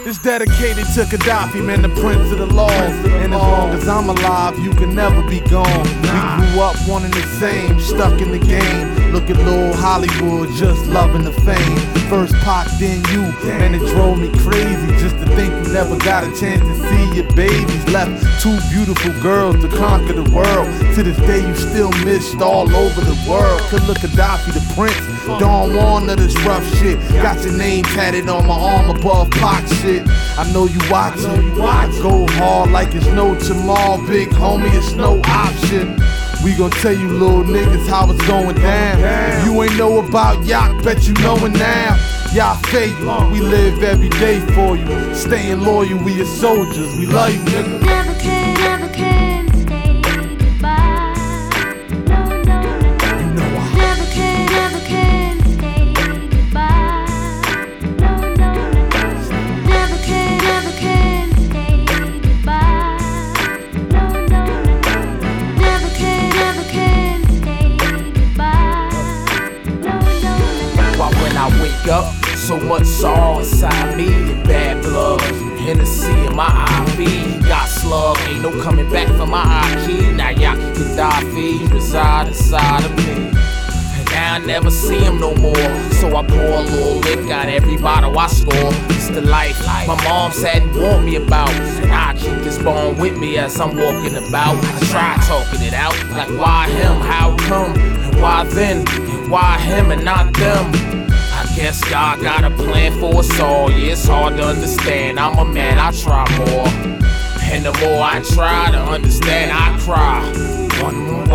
It's dedicated to Gaddafi, man, the prince of the law. And as long as I'm alive, you can never be gone. We grew up wanting the same, stuck in the game. Look at Lil Hollywood, just loving the fame. First Pac, then you, man, it drove me crazy just to think you never got a chance to see your babies. Left two beautiful girls to conquer the world. To this day, you still missed all over the world. Could look Gaddafi, the prince, Don Juan of this rough shit. Got your name tatted on my arm above Pac shit. I know you watching. I go hard like it's no tomorrow, big homie, it's no option. We gon' tell you little niggas how it's going down. If you ain't know about Yak, bet you knowin' now. Y'all fake you, we live every day for you. Staying loyal, we your soldiers, we love you, nigga. Never can say goodbye. No, no, no. You know I Never can say goodbye. No, no, no. Never can say goodbye. No, no, no. Never can say goodbye. No, no, no. Why when I wake up, so much sorrow inside me and bad blood. Hennessy in my IV, got slug, ain't no coming back from my IQ. Now Yak Gaddafi reside inside of me. And now I never see him no more. So I pour a little lick out every bottle I score. It's the life my mom said and warned me about. And I keep this bone with me as I'm walking about. I try talking it out, like why him, how come, and why then, and why him and not them. I guess God got a plan for us all. Yeah, it's hard to understand. I'm a man, I try more. And the more I try to understand, I cry. Wondering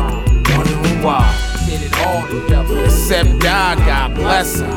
why. Did it all together. Except God, God bless him.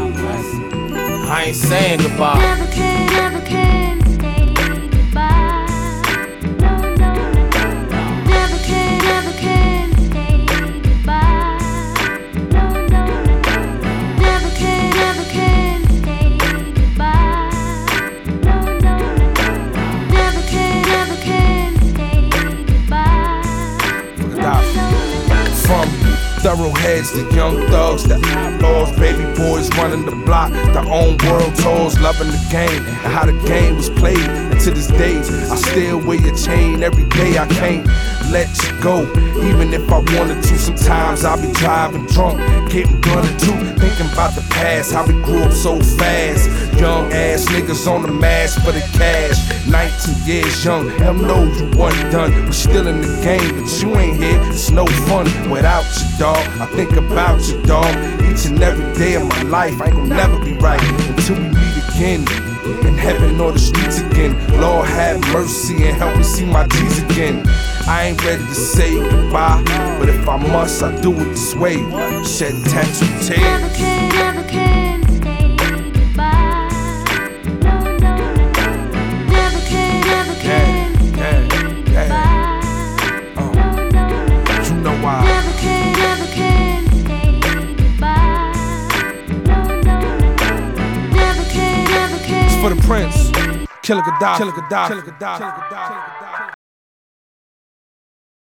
I ain't saying goodbye. Never can say goodbye. No, no, no. Never can say goodbye. No, no, no. Never can say goodbye. No, no, no. Never can say goodbye. No, no, no. From thoroughheads to young thugs to outlaws, baby boys running the block, their own world tours, loving the game and how the game was played. And to this day, I still wear your chain every day. I can't let you go, even if I wanted to. Sometimes I'll be driving drunk, getting blunted too, thinking about the past, how we grew up so fast. Young ass niggas on the mask for the cash. 19 years young, hell no, you wasn't done. We still in the game, but you ain't here. It's no fun without you, dog. I think about you, dog, each and every day of my life. I ain't gonna never be right until we meet again in heaven or the streets again. Lord have mercy and help me see my G's again. I ain't ready to say goodbye, but if I must, I do it this way. Shedding tattoo tears. Never can say goodbye. No, no, no. Never can say goodbye. No, no, no. You know why. Never can say goodbye. No, no, no. Never can It's for the prince, Killer Gaddafi.